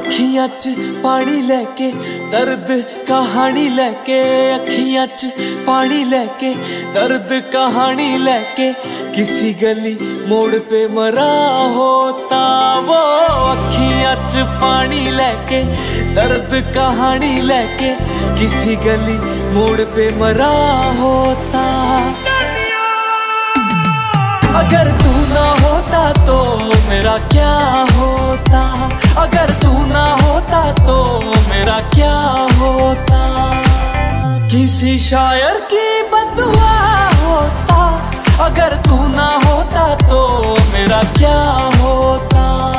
अखियां च पानी लेके दर्द कहानी लेके, अखियां च पानी लेके दर्द कहानी लेके, किसी गली मोड़ पे मरा होता वो। अखियां च पानी लेके दर्द कहानी लेके, किसी गली मोड़ पे मरा होता। अगर तू ना होता तो मेरा क्या होता, अगर तू ना होता तो मेरा क्या होता। किसी शायर की बदुआ होता, अगर तू ना होता तो मेरा क्या होता।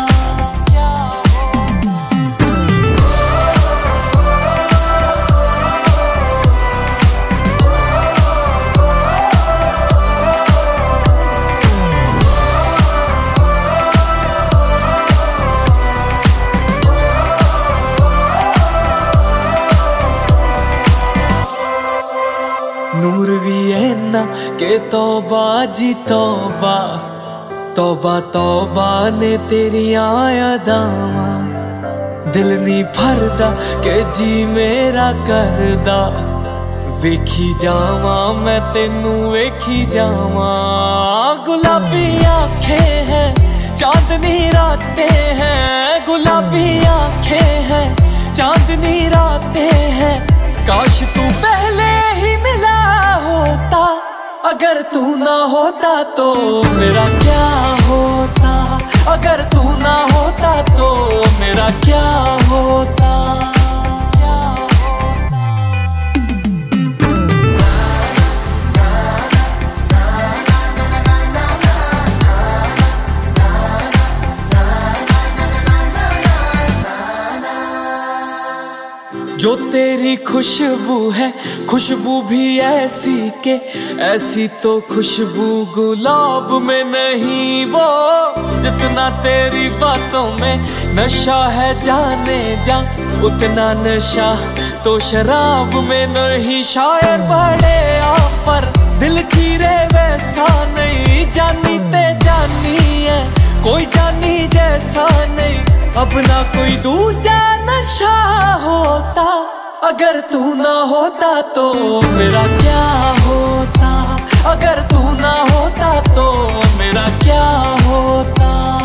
नूर भी है ना के तौबा जी तौबा, तौबा तौबा ने तेरियां यादां, दिल नी भरदा के जी मेरा करदा, वेखी जावां मैं तेनू वेखी जावां। गुलाबी आंखें हैं चांदनी रातें हैं, गुलाबी आंखें हैं चांदनी रातें हैं, काश तू पहले ही मिला होता। अगर तू ना होता तो मेरा क्या होता, अगर तू ना होता तो मेरा क्या होता। जो तेरी खुशबू है खुशबू भी ऐसी के, ऐसी तो खुशबू गुलाब में नहीं वो, जितना तेरी बातों में नशा है जाने जा, उतना नशा तो शराब में नहीं। शायर बड़े आप पर दिल चीरे वैसा नहीं, जानी ते जानी है कोई जानी जैसा नहीं, अब ना कोई दूजा नशा होता। अगर तू ना होता तो मेरा क्या होता, अगर तू ना होता तो मेरा क्या होता।